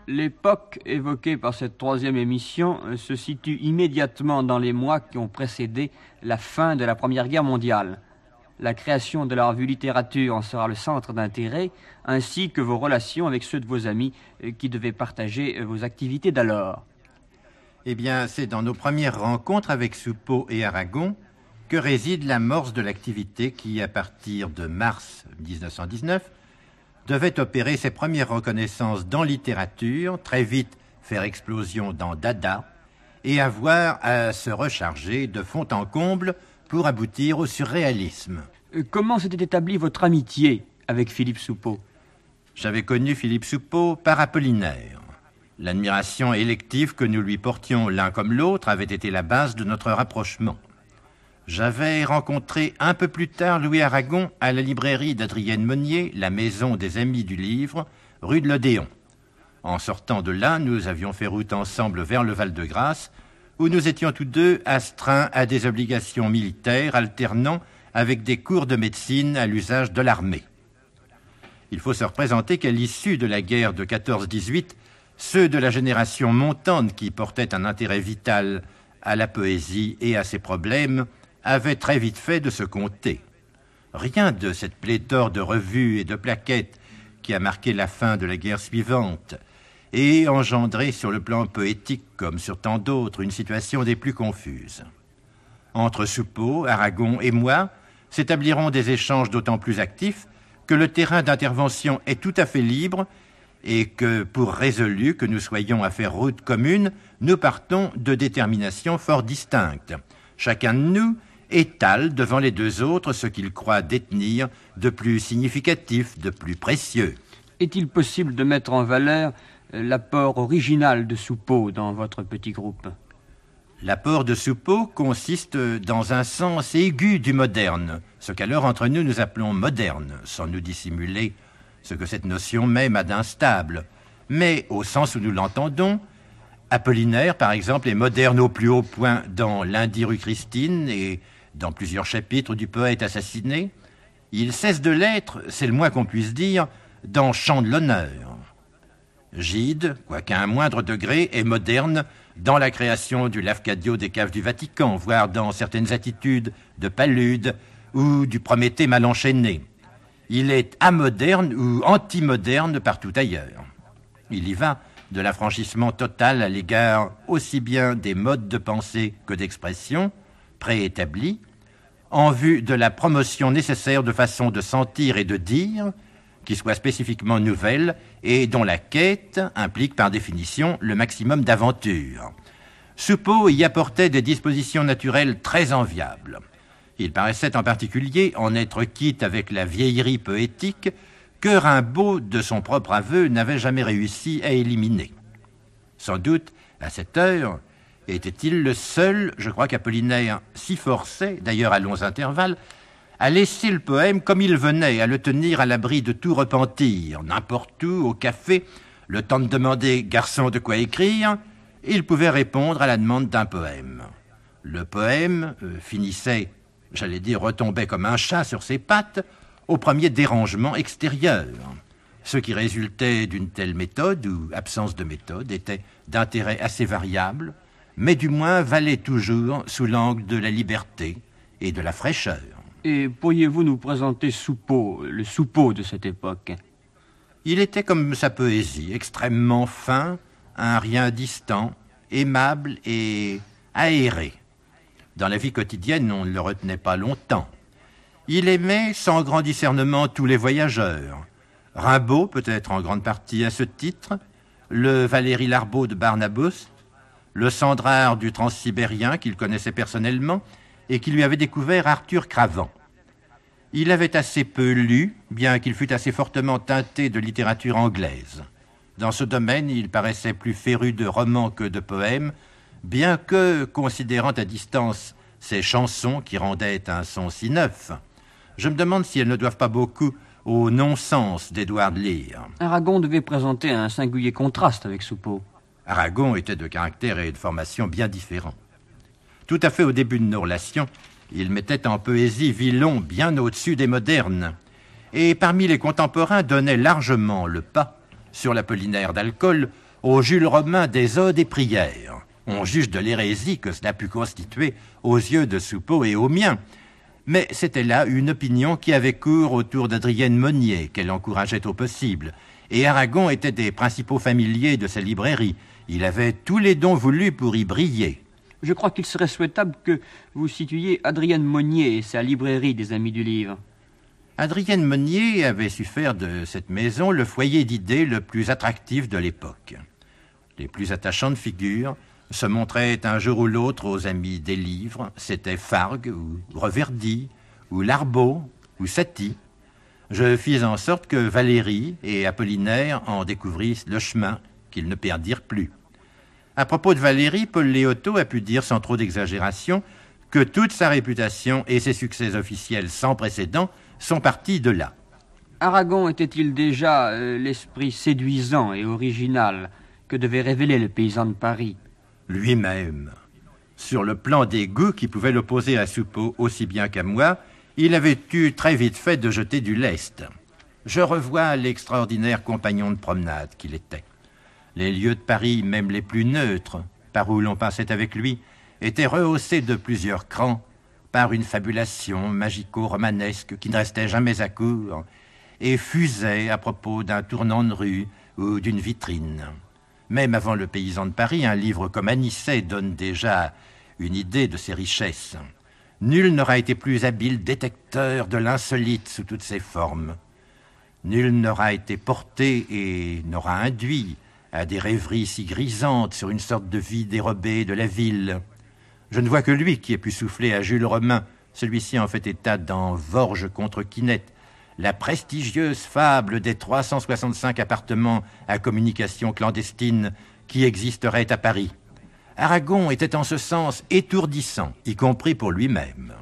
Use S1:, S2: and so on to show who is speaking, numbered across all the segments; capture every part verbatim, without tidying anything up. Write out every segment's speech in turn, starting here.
S1: L'époque évoquée par cette troisième émission se situe immédiatement dans les mois qui ont précédé la fin de la Première Guerre mondiale. La création de la revue Littérature en sera le centre d'intérêt, ainsi que vos relations avec ceux de vos amis qui devaient partager vos activités d'alors.
S2: Eh bien, c'est dans nos premières rencontres avec Soupeau et Aragon que réside l'amorce de l'activité qui, à partir de mars dix-neuf cent dix-neuf, devait opérer ses premières reconnaissances dans littérature, très vite faire explosion dans Dada, et avoir à se recharger de fond en comble pour aboutir au surréalisme.
S1: Comment s'était établie votre amitié avec Philippe Soupeau?
S2: J'avais connu Philippe Soupeau par Apollinaire. L'admiration élective que nous lui portions l'un comme l'autre avait été la base de notre rapprochement. J'avais rencontré un peu plus tard Louis Aragon à la librairie d'Adrienne Monnier, la maison des Amis du Livre, rue de l'Odéon. En sortant de là, nous avions fait route ensemble vers le Val-de-Grâce, où nous étions tous deux astreints à des obligations militaires, alternant avec des cours de médecine à l'usage de l'armée. Il faut se représenter qu'à l'issue de la guerre de quatorze dix-huit, ceux de la génération montante qui portaient un intérêt vital à la poésie et à ses problèmes avaient très vite fait de se compter. Rien de cette pléthore de revues et de plaquettes qui a marqué la fin de la guerre suivante et engendré sur le plan poétique, comme sur tant d'autres, une situation des plus confuses. Entre Soupeau, Aragon et moi s'établiront des échanges d'autant plus actifs que le terrain d'intervention est tout à fait libre et que, pour résolu que nous soyons à faire route commune, nous partons de déterminations fort distinctes. Chacun de nous étale devant les deux autres ce qu'il croit détenir de plus significatif, de plus précieux.
S1: Est-il possible de mettre en valeur l'apport original de Soupeau dans votre petit groupe?
S2: L'apport de Soupeau consiste dans un sens aigu du moderne, ce qu'alors entre nous nous appelons moderne, sans nous dissimuler ce que cette notion même a d'instable. Mais au sens où nous l'entendons, Apollinaire, par exemple, est moderne au plus haut point dans Lundi rue Christine et dans plusieurs chapitres du Poète assassiné. Il cesse de l'être, c'est le moins qu'on puisse dire, dans Chant de l'honneur. Gide, quoiqu'à un moindre degré, est moderne dans la création du Lafcadio des caves du Vatican, voire dans certaines attitudes de Palude ou du Prométhée mal enchaîné. Il est amoderne ou anti-moderne partout ailleurs. Il y va de l'affranchissement total à l'égard aussi bien des modes de pensée que d'expression préétablis, en vue de la promotion nécessaire de façons de sentir et de dire qui soient spécifiquement nouvelles et dont la quête implique par définition le maximum d'aventure. Soupeau y apportait des dispositions naturelles très enviables. Il paraissait en particulier en être quitte avec la vieillerie poétique que Rimbaud, de son propre aveu, n'avait jamais réussi à éliminer. Sans doute, à cette heure, était-il le seul, je crois qu'Apollinaire s'y forçait, d'ailleurs à longs intervalles, à laisser le poème comme il venait, à le tenir à l'abri de tout repentir, n'importe où, au café, le temps de demander « garçon, de quoi écrire ?» il pouvait répondre à la demande d'un poème. Le poème euh, finissait, j'allais dire, retombait comme un chat sur ses pattes, au premier dérangement extérieur. Ce qui résultait d'une telle méthode, ou absence de méthode, était d'intérêt assez variable, mais du moins valait toujours sous l'angle de la liberté et de la fraîcheur.
S1: Et pourriez-vous nous présenter Soupeau, le Soupeau de cette époque?
S2: Il était comme sa poésie, extrêmement fin, un rien distant, aimable et aéré. Dans la vie quotidienne, on ne le retenait pas longtemps. Il aimait sans grand discernement tous les voyageurs. Rimbaud, peut-être en grande partie à ce titre, le Valéry Larbaud de Barnabas, le Sandrard du Transsibérien qu'il connaissait personnellement et qui lui avait découvert Arthur Cravant. Il avait assez peu lu, bien qu'il fût assez fortement teinté de littérature anglaise. Dans ce domaine, il paraissait plus féru de romans que de poèmes, bien que, considérant à distance ces chansons qui rendaient un son si neuf, je me demande si elles ne doivent pas beaucoup au non-sens d'Édouard de Lyre.
S1: Aragon devait présenter un singulier contraste avec Soupeau.
S2: Aragon était de caractère et de formation bien différents. Tout à fait au début de nos relations, il mettait en poésie Villon bien au-dessus des modernes, et parmi les contemporains donnait largement le pas sur l'Apollinaire d'Alcool au Jules Romain des Odes et Prières. On juge de l'hérésie que cela put constituer aux yeux de Soupeau et aux miens. Mais c'était là une opinion qui avait cours autour d'Adrienne Monnier, qu'elle encourageait au possible. Et Aragon était des principaux familiers de sa librairie. Il avait tous les dons voulus pour y briller.
S1: Je crois qu'il serait souhaitable que vous situiez Adrienne Monnier et sa librairie des Amis du Livre.
S2: Adrienne Monnier avait su faire de cette maison le foyer d'idées le plus attractif de l'époque. Les plus attachantes figures se montraient un jour ou l'autre aux Amis des Livres. C'était Fargue, ou Reverdy, ou Larbeau, ou Satie. Je fis en sorte que Valérie et Apollinaire en découvrissent le chemin, qu'ils ne perdirent plus. À propos de Valérie, Paul Léotot a pu dire sans trop d'exagération que toute sa réputation et ses succès officiels sans précédent sont partis de là.
S1: Aragon était-il déjà euh, l'esprit séduisant et original que devait révéler le paysan de Paris?
S2: Lui-même. Sur le plan des goûts qui pouvaient l'opposer à Soupeau aussi bien qu'à moi, il avait eu très vite fait de jeter du lest. Je revois l'extraordinaire compagnon de promenade qu'il était. Les lieux de Paris, même les plus neutres, par où l'on passait avec lui, étaient rehaussés de plusieurs crans par une fabulation magico-romanesque qui ne restait jamais à court et fusait à propos d'un tournant de rue ou d'une vitrine. Même avant Le Paysan de Paris, un livre comme Anicet donne déjà une idée de ses richesses. Nul n'aura été plus habile détecteur de l'insolite sous toutes ses formes. Nul n'aura été porté et n'aura induit à des rêveries si grisantes sur une sorte de vie dérobée de la ville. Je ne vois que lui qui ait pu souffler à Jules Romain, celui-ci en fait état dans Vorges contre Quinette, la prestigieuse fable des trois cent soixante-cinq appartements à communication clandestine qui existeraient à Paris. Aragon était en ce sens étourdissant, y compris pour lui-même.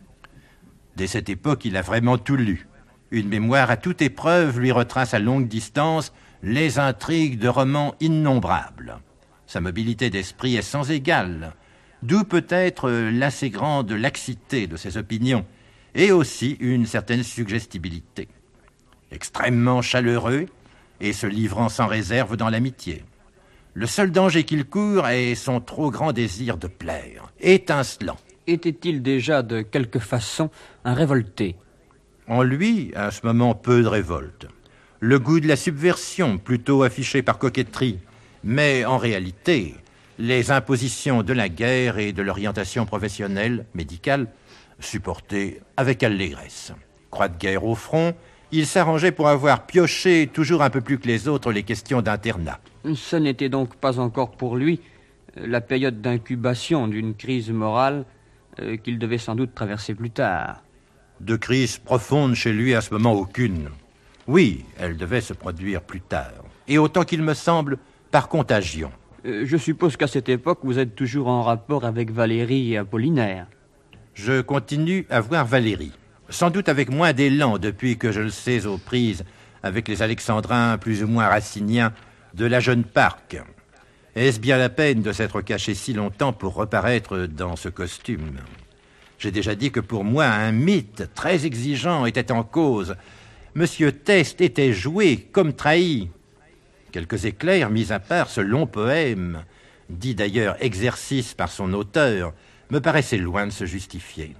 S2: Dès cette époque, il a vraiment tout lu. Une mémoire à toute épreuve lui retrace à longue distance les intrigues de romans innombrables. Sa mobilité d'esprit est sans égale, d'où peut-être l'assez grande laxité de ses opinions, et aussi une certaine suggestibilité. Extrêmement chaleureux et se livrant sans réserve dans l'amitié. Le seul danger qu'il court est son trop grand désir de plaire, étincelant.
S1: Était-il déjà de quelque façon un révolté?
S2: En lui, à ce moment, peu de révolte. Le goût de la subversion, plutôt affiché par coquetterie, mais en réalité, les impositions de la guerre et de l'orientation professionnelle, médicale, supportées avec allégresse. Croix de guerre au front, il s'arrangeait pour avoir pioché toujours un peu plus que les autres les questions d'internat.
S1: Ce n'était donc pas encore pour lui la période d'incubation d'une crise morale euh, qu'il devait sans doute traverser plus tard.
S2: De crise profonde chez lui à ce moment aucune. Oui, elle devait se produire plus tard. Et autant qu'il me semble, par contagion.
S1: Euh, je suppose qu'à cette époque, vous êtes toujours en rapport avec Valérie et Apollinaire.
S2: Je continue à voir Valérie. Sans doute avec moins d'élan depuis que je le sais aux prises avec les alexandrins plus ou moins raciniens de la jeune Parc. Est-ce bien la peine de s'être caché si longtemps pour reparaître dans ce costume? J'ai déjà dit que pour moi, un mythe très exigeant était en cause. Monsieur Teste était joué comme trahi. Quelques éclairs mis à part, ce long poème, dit d'ailleurs exercice par son auteur, me paraissait loin de se justifier.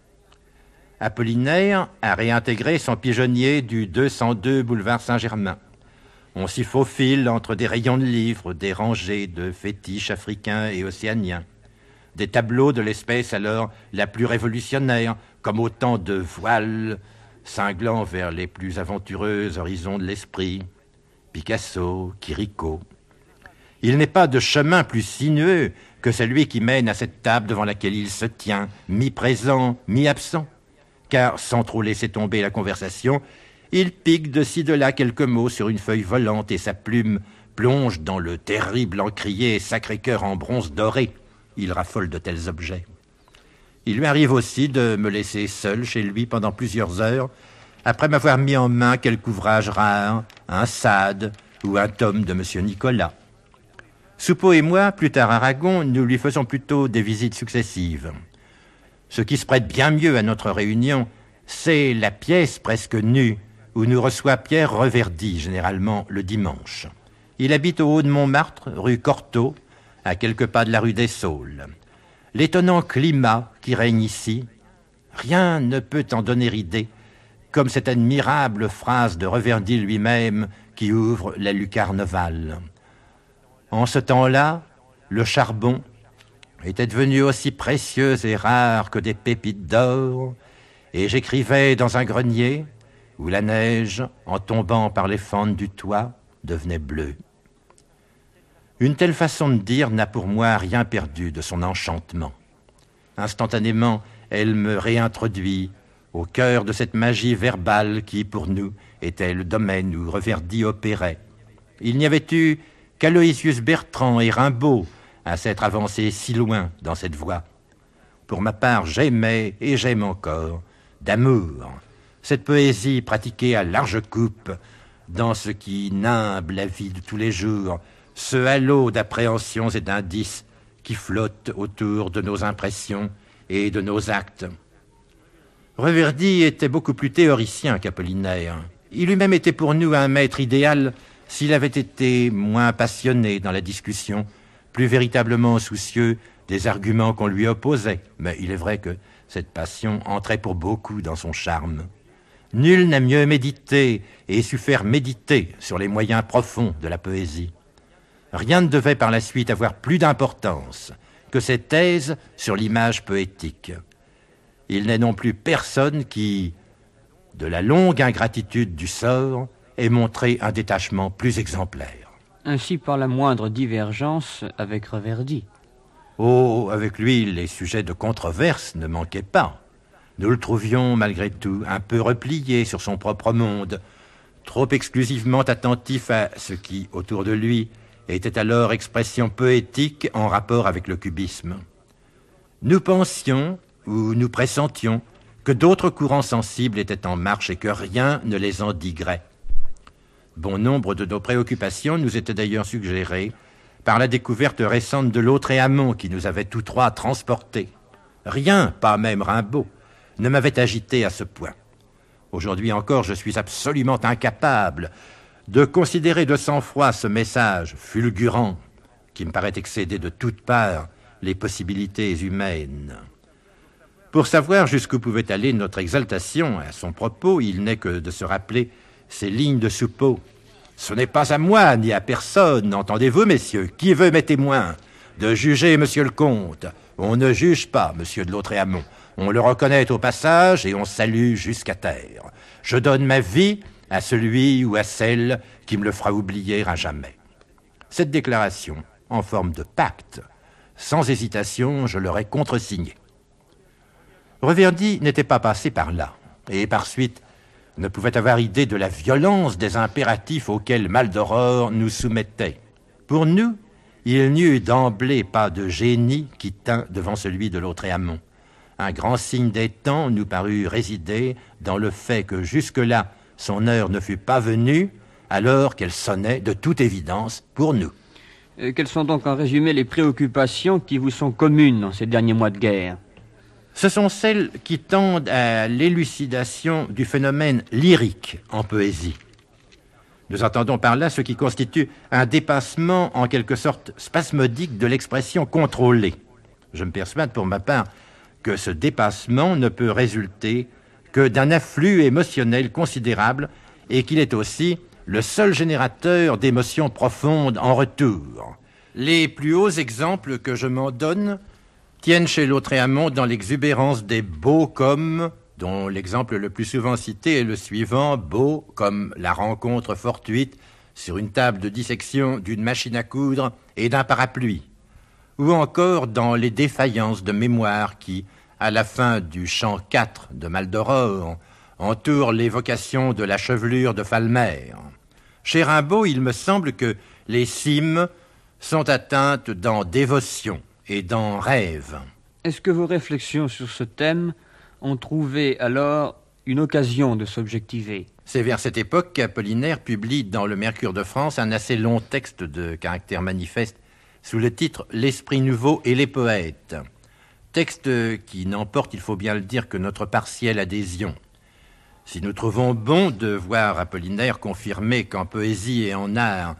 S2: Apollinaire a réintégré son pigeonnier du deux cent deux boulevard Saint-Germain. On s'y faufile entre des rayons de livres, des rangées de fétiches africains et océaniens. Des tableaux de l'espèce alors la plus révolutionnaire, comme autant de voiles cinglant vers les plus aventureux horizons de l'esprit. Picasso, Chirico. Il n'est pas de chemin plus sinueux que celui qui mène à cette table devant laquelle il se tient, mi-présent, mi-absent. Car, sans trop laisser tomber la conversation, il pique de ci de là quelques mots sur une feuille volante et sa plume plonge dans le terrible encrier Sacré-Cœur en bronze doré. Il raffole de tels objets. Il lui arrive aussi de me laisser seul chez lui pendant plusieurs heures, après m'avoir mis en main quelque ouvrage rare, un Sade ou un tome de M. Nicolas. Soupeau et moi, plus tard Aragon, nous lui faisons plutôt des visites successives. Ce qui se prête bien mieux à notre réunion, c'est la pièce presque nue où nous reçoit Pierre Reverdy, généralement le dimanche. Il habite au haut de Montmartre, rue Cortot, à quelques pas de la rue des Saules. L'étonnant climat qui règne ici, rien ne peut en donner idée, comme cette admirable phrase de Reverdy lui-même qui ouvre la lucarne ovale. En ce temps-là, le charbon était devenu aussi précieux et rare que des pépites d'or, et j'écrivais dans un grenier où la neige, en tombant par les fentes du toit, devenait bleue. Une telle façon de dire n'a pour moi rien perdu de son enchantement. Instantanément, elle me réintroduit au cœur de cette magie verbale qui, pour nous, était le domaine où Reverdy opérait. Il n'y avait eu qu'Aloysius Bertrand et Rimbaud à s'être avancés si loin dans cette voie. Pour ma part, j'aimais et j'aime encore, d'amour, cette poésie pratiquée à large coupe dans ce qui nimbe la vie de tous les jours, ce halo d'appréhensions et d'indices qui flotte autour de nos impressions et de nos actes. Reverdy était beaucoup plus théoricien qu'Apollinaire. Il lui-même était pour nous un maître idéal s'il avait été moins passionné dans la discussion, plus véritablement soucieux des arguments qu'on lui opposait. Mais il est vrai que cette passion entrait pour beaucoup dans son charme. Nul n'a mieux médité et su faire méditer sur les moyens profonds de la poésie. Rien ne devait par la suite avoir plus d'importance que ses thèses sur l'image poétique. Il n'est non plus personne qui, de la longue ingratitude du sort, ait montré un détachement plus exemplaire.
S1: Ainsi par la moindre divergence avec Reverdy.
S2: Oh, avec lui, les sujets de controverse ne manquaient pas. Nous le trouvions, malgré tout, un peu replié sur son propre monde, trop exclusivement attentif à ce qui, autour de lui, était alors expression poétique en rapport avec le cubisme. Nous pensions, ou nous pressentions, que d'autres courants sensibles étaient en marche et que rien ne les endiguerait. Bon nombre de nos préoccupations nous étaient d'ailleurs suggérées par la découverte récente de Lautréamont qui nous avait tous trois transportés. Rien, pas même Rimbaud, ne m'avait agité à ce point. Aujourd'hui encore, je suis absolument incapable de considérer de sang-froid ce message fulgurant qui me paraît excéder de toutes parts les possibilités humaines. Pour savoir jusqu'où pouvait aller notre exaltation à son propos, il n'est que de se rappeler ces lignes de Soupeau. Ce n'est pas à moi ni à personne, entendez-vous, messieurs, qui veut mes témoins, de juger monsieur le comte. On ne juge pas monsieur de Lautréamont. On le reconnaît au passage et on salue jusqu'à terre. Je donne ma vie à celui ou à celle qui me le fera oublier à jamais. Cette déclaration, en forme de pacte, sans hésitation, je l'aurais contresignée. Reverdy n'était pas passé par là, et par suite ne pouvait avoir idée de la violence des impératifs auxquels Maldoror nous soumettait. Pour nous, il n'y eut d'emblée pas de génie qui tint devant celui de Lautréamont. Un grand signe des temps nous parut résider dans le fait que jusque-là, son heure ne fut pas venue, alors qu'elle sonnait de toute évidence pour nous.
S1: Euh, quelles sont donc en résumé les préoccupations qui vous sont communes dans ces derniers mois de guerre ?
S2: Ce sont celles qui tendent à l'élucidation du phénomène lyrique en poésie. Nous entendons par là ce qui constitue un dépassement en quelque sorte spasmodique de l'expression contrôlée. Je me persuade pour ma part que ce dépassement ne peut résulter que d'un afflux émotionnel considérable et qu'il est aussi le seul générateur d'émotions profondes en retour. Les plus hauts exemples que je m'en donne tiennent chez Lautréamont dans l'exubérance des beaux comme, dont l'exemple le plus souvent cité est le suivant, beau comme la rencontre fortuite sur une table de dissection d'une machine à coudre et d'un parapluie, ou encore dans les défaillances de mémoire qui, à la fin du chant quatre de Maldoror, entourent l'évocation de la chevelure de Falmer. Chez Rimbaud, il me semble que les cimes sont atteintes dans dévotion et dans rêve.
S1: Est-ce que vos réflexions sur ce thème ont trouvé alors une occasion de s'objectiver ?
S2: C'est vers cette époque qu'Apollinaire publie dans le Mercure de France un assez long texte de caractère manifeste sous le titre « L'esprit nouveau et les poètes ». Texte qui n'emporte, il faut bien le dire, que notre partielle adhésion. Si nous trouvons bon de voir Apollinaire confirmer qu'en poésie et en art,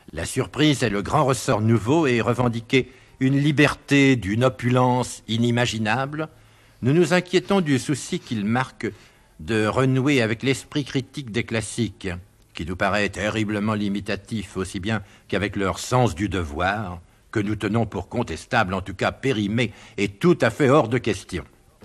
S2: La surprise est le grand ressort nouveau et revendiquer une liberté d'une opulence inimaginable. Nous nous inquiétons du souci qu'il marque de renouer avec l'esprit critique des classiques, qui nous paraît terriblement limitatif aussi bien qu'avec leur sens du devoir, que nous tenons pour contestable, en tout cas périmé et tout à fait hors de question.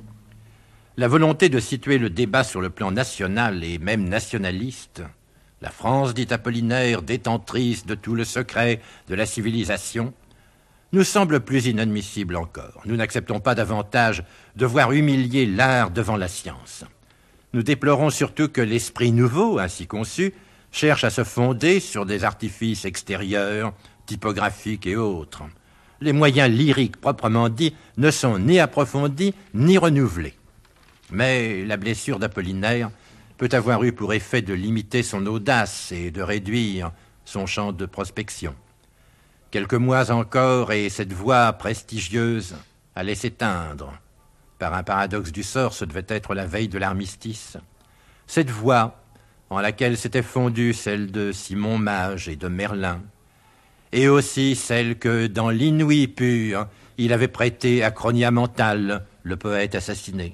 S2: La volonté de situer le débat sur le plan national et même nationaliste, la France, dit Apollinaire, détentrice de tout le secret de la civilisation, nous semble plus inadmissible encore. Nous n'acceptons pas davantage de voir humilier l'art devant la science. Nous déplorons surtout que l'esprit nouveau, ainsi conçu, cherche à se fonder sur des artifices extérieurs, typographiques et autres. Les moyens lyriques proprement dits ne sont ni approfondis ni renouvelés. Mais la blessure d'Apollinaire peut avoir eu pour effet de limiter son audace et de réduire son champ de prospection. Quelques mois encore et cette voix prestigieuse allait s'éteindre. Par un paradoxe du sort, ce devait être la veille de l'armistice. Cette voix, en laquelle s'était fondue celle de Simon Mage et de Merlin, et aussi celle que, dans l'inouï pur, il avait prêtée à Chronia-Mental, le poète assassiné.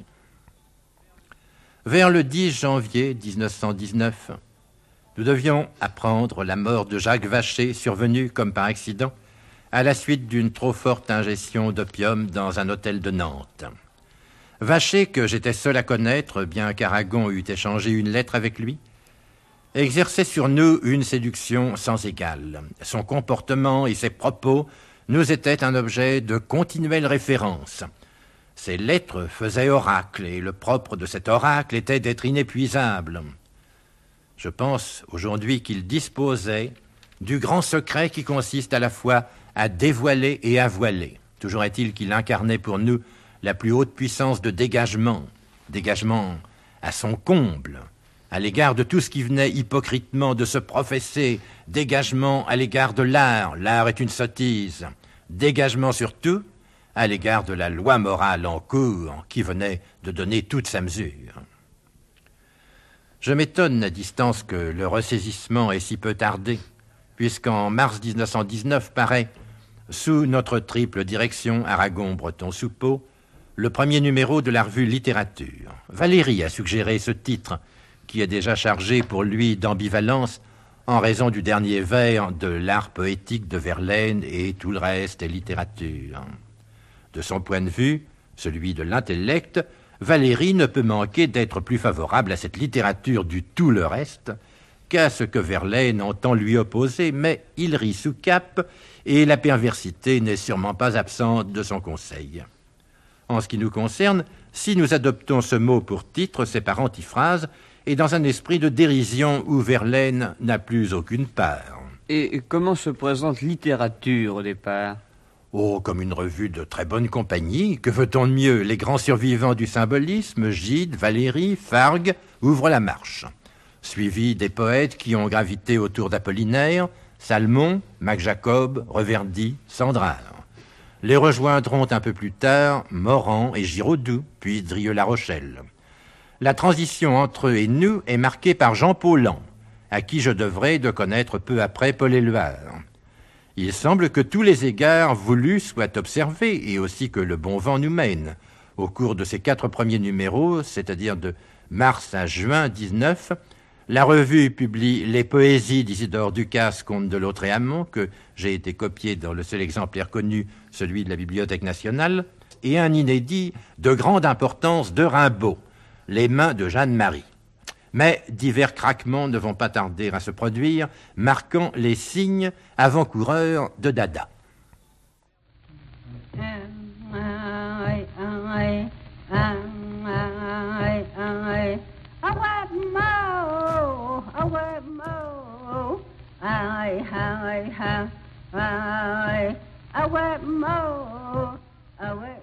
S2: Vers le dix janvier mille neuf cent dix-neuf, nous devions apprendre la mort de Jacques Vacher, survenue comme par accident, à la suite d'une trop forte ingestion d'opium dans un hôtel de Nantes. Vacher, que j'étais seul à connaître, bien qu'Aragon eût échangé une lettre avec lui, exerçait sur nous une séduction sans égale. Son comportement et ses propos nous étaient un objet de continuelle référence. Ses lettres faisaient oracle, et le propre de cet oracle était d'être inépuisable. Je pense aujourd'hui qu'il disposait du grand secret qui consiste à la fois à dévoiler et à voiler. Toujours est-il qu'il incarnait pour nous la plus haute puissance de dégagement, dégagement à son comble, à l'égard de tout ce qui venait hypocritement de se professer, dégagement à l'égard de l'art, l'art est une sottise, dégagement surtout à l'égard de la loi morale en cours qui venait de donner toute sa mesure. Je m'étonne à distance que le ressaisissement ait si peu tardé, puisqu'en mars mille neuf cent dix-neuf paraît, sous notre triple direction Aragon-Breton-Soupeau, le premier numéro de la revue Littérature. Valéry a suggéré ce titre, qui est déjà chargé pour lui d'ambivalence en raison du dernier vers de l'art poétique de Verlaine et tout le reste est littérature. De son point de vue, celui de l'intellect, Valéry ne peut manquer d'être plus favorable à cette littérature du tout le reste qu'à ce que Verlaine entend lui opposer, mais il rit sous cape et la perversité n'est sûrement pas absente de son conseil. En ce qui nous concerne, si nous adoptons ce mot pour titre, c'est par antiphrase et dans un esprit de dérision où Verlaine n'a plus aucune part.
S1: Et comment se présente littérature au départ ?
S2: Oh, comme une revue de très bonne compagnie. Que veut-on de mieux? Les grands survivants du symbolisme, Gide, Valéry, Fargue, ouvrent la marche. Suivi des poètes qui ont gravité autour d'Apollinaire, Salmon, Mac Jacob, Reverdy, Sandrard. Les rejoindront un peu plus tard Morand et Giraudoux, puis Drieux-La Rochelle. La transition entre eux et nous est marquée par Jean Paulhan, à qui je devrais de connaître peu après Paul Éluard. Il semble que tous les égards voulus soient observés et aussi que le bon vent nous mène. Au cours de ces quatre premiers numéros, c'est-à-dire de mars à juin dix-neuf, la revue publie les poésies d'Isidore Ducasse, comte de Lautréamont, que j'ai été copié dans le seul exemplaire connu, celui de la Bibliothèque nationale, et un inédit de grande importance de Rimbaud, Les mains de Jeanne-Marie. Mais divers craquements ne vont pas tarder à se produire, marquant les signes avant-coureurs de Dada.
S3: Away,